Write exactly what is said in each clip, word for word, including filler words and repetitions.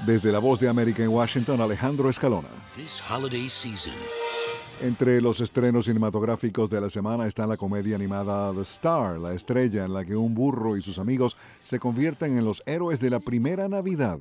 Desde la Voz de América en Washington, Alejandro Escalona. This holiday season. Entre los estrenos cinematográficos de la semana está la comedia animada The Star, la estrella en la que un burro y sus amigos se convierten en los héroes de la primera Navidad.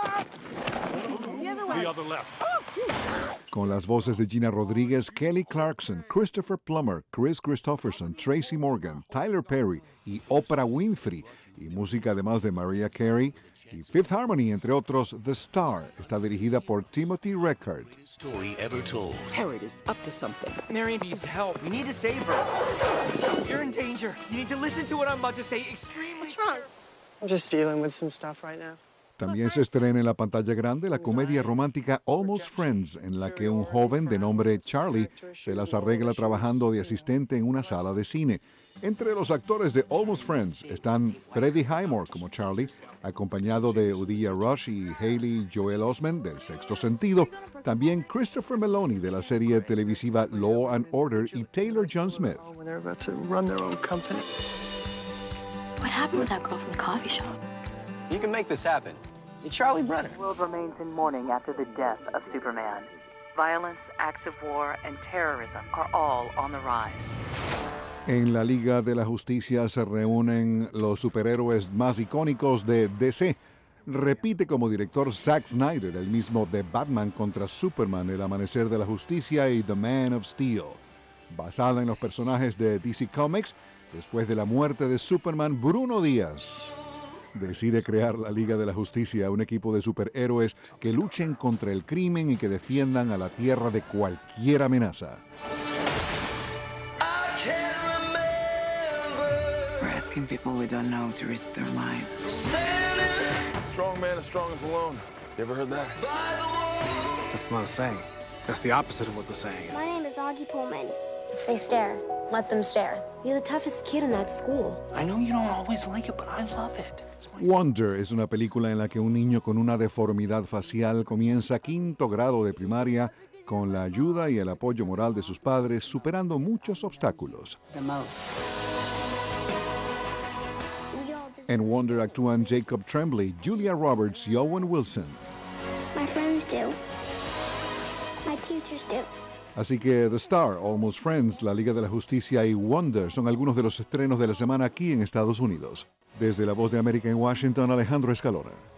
Con las voces de Gina Rodríguez, Kelly Clarkson, Christopher Plummer, Chris Christopherson, Tracy Morgan, Tyler Perry y Oprah Winfrey, y música además de Mariah Carey y Fifth Harmony, entre otros. The Star está dirigida por Timothy Reckard. Story ever told. Harriet is up to something. Marion needs help. We need to save her. You're in danger. You need to listen to what I'm about to say. Extremely. What's wrong? I'm just dealing with some stuff right now. También se estrena en la pantalla grande la comedia romántica Almost Friends, en la que un joven de nombre Charlie se las arregla trabajando de asistente en una sala de cine. Entre los actores de Almost Friends están Freddie Highmore como Charlie, acompañado de Udilla Rush y Haley Joel Osment del Sexto Sentido, también Christopher Meloni de la serie televisiva Law and Order y Taylor John Smith. When they're about to run their own company. What happened with that girl from the coffee shop? You can make this happen. You're Charlie Brenner. The world remains in mourning after the death of Superman. Violence, acts of war, and terrorism are all on the rise. En la Liga de la Justicia se reúnen los superhéroes más icónicos de D C. Repite como director Zack Snyder, el mismo de Batman contra Superman, El Amanecer de la Justicia y The Man of Steel. Basada en los personajes de D C Comics, después de la muerte de Superman, Bruno Díaz decide crear la Liga de la Justicia, un equipo de superhéroes que luchen contra el crimen y que defiendan a la Tierra de cualquier amenaza. We're asking people we don't know to risk their lives. Strong man is strongest alone. You ever heard that? That's not a saying. That's the opposite of what the saying is. My name is Augie Pullman. If they stare, let them stare. You're the toughest kid in that school. I know you don't always like it, but I love it. Wonder es una película en la que un niño con una deformidad facial comienza quinto grado de primaria con la ayuda y el apoyo moral de sus padres, superando muchos obstáculos. The most. En Wonder actúan Jacob Tremblay, Julia Roberts y Owen Wilson. My friends do. My teachers do. Así que The Star, Almost Friends, La Liga de la Justicia y Wonder son algunos de los estrenos de la semana aquí en Estados Unidos. Desde la Voz de América en Washington, Alejandro Escalona.